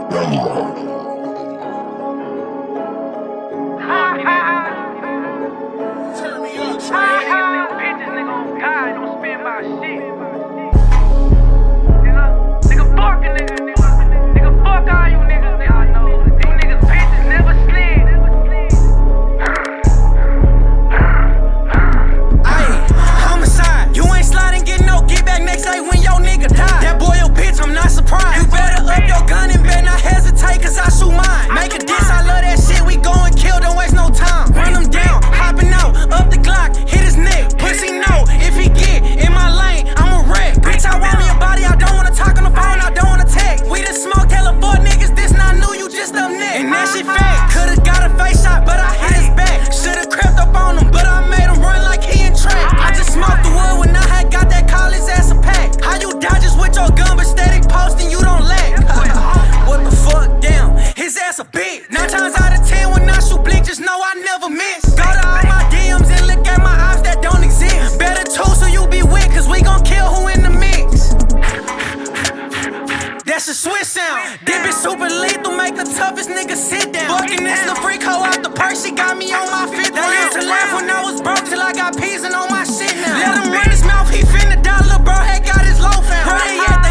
Turn me up, Bitches, nigga, on God, don't spend my shit. Nigga, fuck a nigga. Nigga, fuck all you niggas, nigga. I know. You niggas, bitches, never slid. Ayy, homicide. You ain't sliding, get no get back next day when your nigga die. That boy a bitch, I'm not surprised. You better up your gun and better not hesitate, cause I shoot mine. Make a diss, I love that shit. We go and kill, don't waste no time. Run him down, hopping out, up the Glock, hit his neck. Pussy no, if he get in my lane, I'm a wreck. Bitch, I want me a body, I don't wanna talk on the phone, I don't wanna text. We done smoked hella for niggas, this not new, you just up next. And that shit fake. Could've got a face shot, but I hit his back. Should've crept up on him, but I made him run like he in track. I just smoked the wood when I had got that call his ass a pack. How you dodges with your gun, but steady posting, you don't lack. What the fuck, damn, his ass a bitch. 9 times out of 10 when I shoot blink, just know I never miss. Go to all my DMs and look at my ops that don't exist. Better choose who you be with, cause we gon' kill who in the mix. That's a Swiss sound. Dip it super lethal, make the toughest nigga sit down. Fucking this little freak hoe out the purse, she got me on my fifth round. They used to laugh when I was broke till I got peas and on my shit now. Let him run his mouth, he finna die, little bro had got his low found. Where they at?